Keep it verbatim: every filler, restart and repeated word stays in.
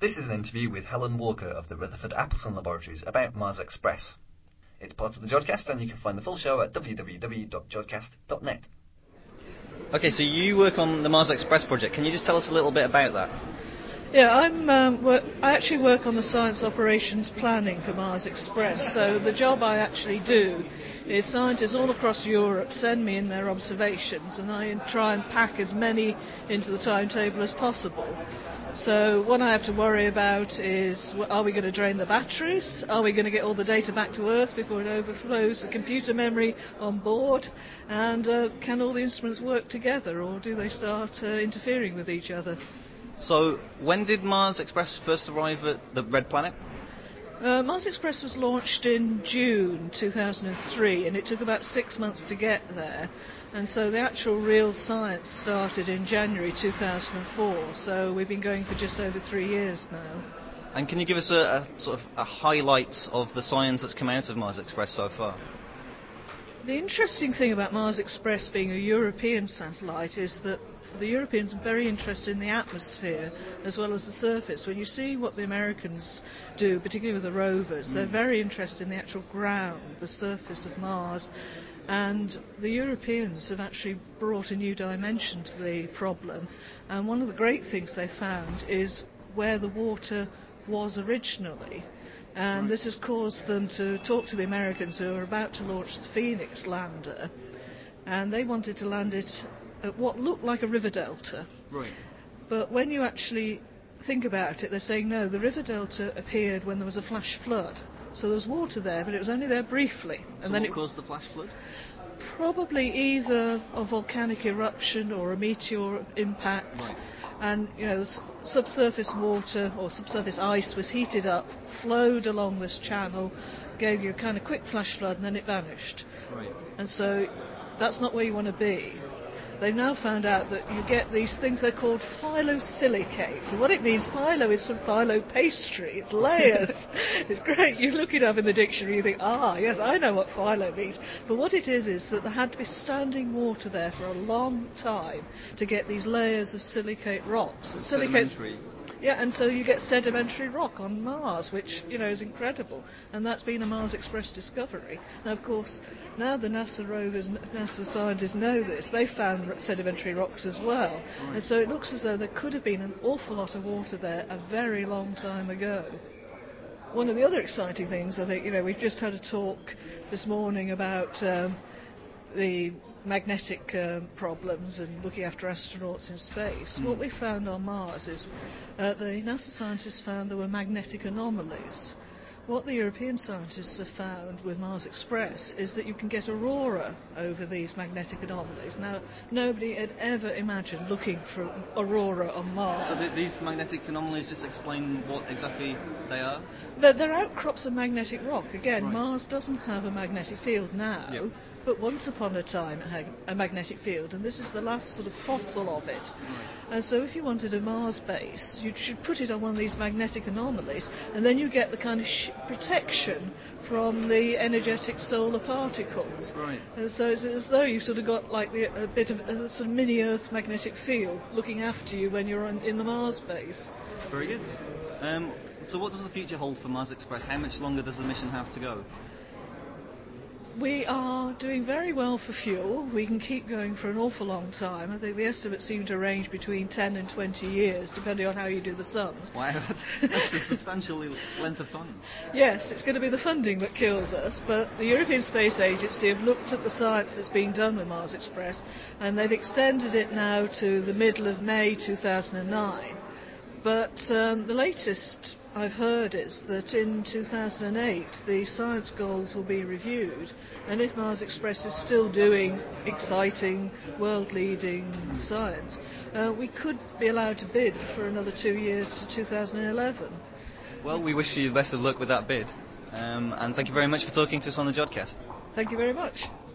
This is an interview with Helen Walker of the Rutherford Appleton Laboratories about Mars Express. It's part of the Jodcast, and you can find the full show at w w w dot jodcast dot net. Okay, so you work on the Mars Express project. Can you just tell us a little bit about that? Yeah, I'm. Um, work, I actually work on the science operations planning for Mars Express. So the job I actually do is scientists all across Europe send me in their observations, and I try and pack as many into the timetable as possible. So what I have to worry about is, are we going to drain the batteries? Are we going to get all the data back to Earth before it overflows the computer memory on board? And uh, can all the instruments work together, or do they start uh, interfering with each other? So when did Mars Express first arrive at the Red Planet? Uh, Mars Express was launched in June two thousand three, and it took about six months to get there. And so the actual real science started in January two thousand four, so we've been going for just over three years now. And can you give us a, a sort of a highlight of the science that's come out of Mars Express so far? The interesting thing about Mars Express being a European satellite is that the Europeans are very interested in the atmosphere as well as the surface. When you see what the Americans do, particularly with the rovers, mm. they're very interested in the actual ground, the surface of Mars. And the Europeans have actually brought a new dimension to the problem. And one of the great things they found is where the water was originally. And right. this has caused them to talk to the Americans, who are about to launch the Phoenix lander. And they wanted to land it at what looked like a river delta. Right. But when you actually think about it, they're saying, no, the river delta appeared when there was a flash flood. So there was water there, but it was only there briefly. And so then what it caused the flash flood? Probably either a volcanic eruption or a meteor impact. Right. And, you know, the subsurface water or subsurface ice was heated up, flowed along this channel, gave you a kind of quick flash flood, and then it vanished. Right. And so that's not where you want to be. They've now found out that you get these things they're called phyllosilicates. And what it means, phyllo is from phyllo pastry. It's layers. It's great. You look it up in the dictionary, you think, ah, yes, I know what phyllo means. But what it is is that there had to be standing water there for a long time to get these layers of silicate rocks. And silicates, yeah, and so you get sedimentary rock on Mars, which, you know, is incredible. And that's been a Mars Express discovery. Now, of course, now the NASA rovers, NASA scientists know this. They found sedimentary rocks as well. Right. And so it looks as though there could have been an awful lot of water there a very long time ago. One of the other exciting things, I think, you know, we've just had a talk this morning about um, the magnetic uh, problems and looking after astronauts in space. Mm. What we found on Mars is uh, the NASA scientists found there were magnetic anomalies. What the European scientists have found with Mars Express is that you can get aurora over these magnetic anomalies. Now, nobody had ever imagined looking for aurora on Mars. So th- these magnetic anomalies just explain what exactly they are? They're, they're outcrops of magnetic rock. Again, right. Mars doesn't have a magnetic field now. Yep. But once upon a time it had a magnetic field, and this is the last sort of fossil of it. Right. And so if you wanted a Mars base, you should put it on one of these magnetic anomalies, and then you get the kind of sh- protection from the energetic solar particles. Right. And so it's as though you've sort of got like the, a bit of a sort of mini-Earth magnetic field looking after you when you're on, in the Mars base. Very good. Um, so what does the future hold for Mars Express? How much longer does the mission have to go? We are doing very well for fuel. We can keep going for an awful long time. I think the estimates seem to range between ten and twenty years, depending on how you do the sums. Wow, that's, that's a substantial length of time. Yes, it's going to be the funding that kills us, but the European Space Agency have looked at the science that's being done with Mars Express, and they've extended it now to the middle of May two thousand nine. But um, the latest I've heard is that in two thousand eight the science goals will be reviewed, and if Mars Express is still doing exciting, world-leading science, uh, we could be allowed to bid for another two years to two thousand eleven. Well, we wish you the best of luck with that bid, um, and thank you very much for talking to us on the Jodcast. Thank you very much.